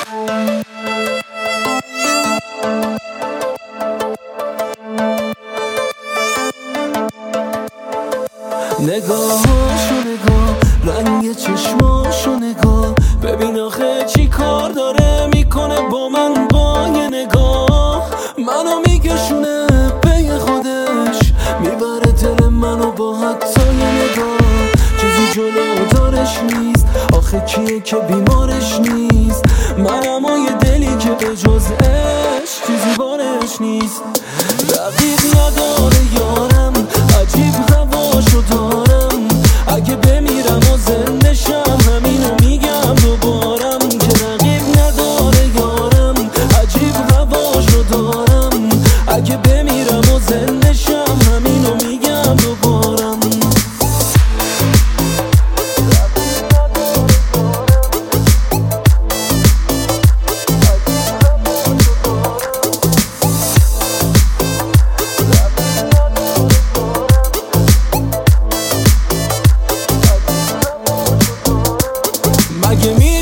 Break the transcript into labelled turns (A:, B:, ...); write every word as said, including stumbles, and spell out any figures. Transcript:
A: نگاهاشو نگاه، رنگ چشماشو نگاه، ببین آخه چی کار داره میکنه با من با یه نگاه. منو میکشونه به خودش، میبره دل منو با حتی یه نگاه. چیزی جلو دارش نیست، آخه کیه که بیمارش نیست؟ منم و یه دلی که به جز عشق چیزی بارش نیست. رقیب نداره یارم، عجیب هواشو دارم، اگه بمیرم و زنده شم همینو میگم دوبارم. که رقیب نداره یارم، عجیب هواشو دارم، اگه بمیرم و زنده شم همینو میگم دوبارم. مگه می